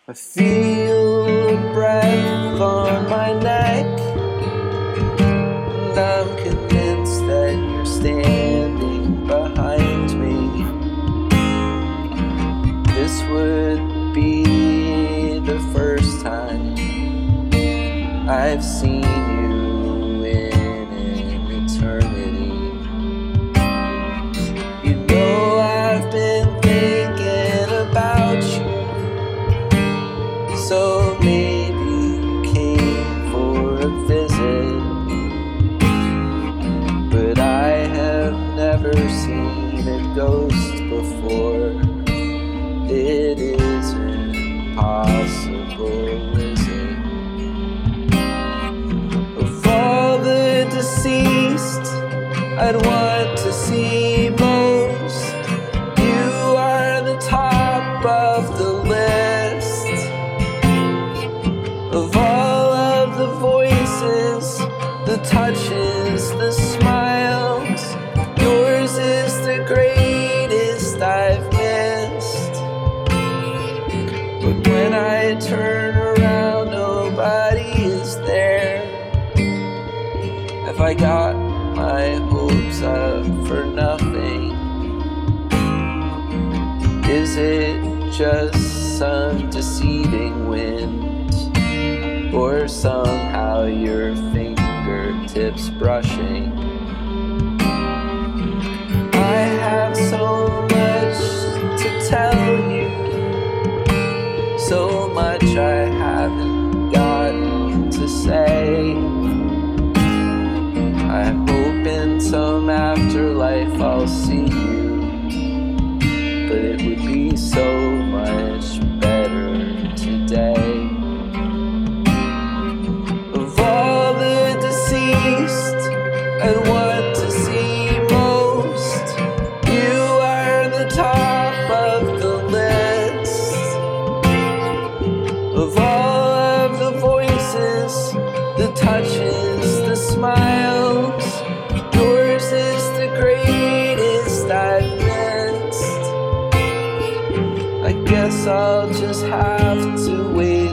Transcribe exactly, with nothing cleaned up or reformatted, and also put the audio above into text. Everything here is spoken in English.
I feel a breath on my neck, and I'm convinced that you're standing behind me. This would be the first time I've seen you in an eternity. You know I've been thinking about you, so maybe you came for a visit, but I have never seen a ghost before. It isn't possible, is it? Of all the deceased I'd want to see most, you are the top of the list. Of all of the voices, the touches, the smiles, yours is the greatest I've missed. But when I turn around, nobody is there. Have I got my hopes up for nothing? Is it just some deceiving wind? Or somehow your fingertips brushing? I have so much to tell you, so much I haven't gotten to say. I hope in some afterlife I'll see you, but it would be so much better today. And want to see most, you are the top of the list. Of all of the voices, the touches, the smiles, yours is the greatest I've missed. I guess I'll just have to wait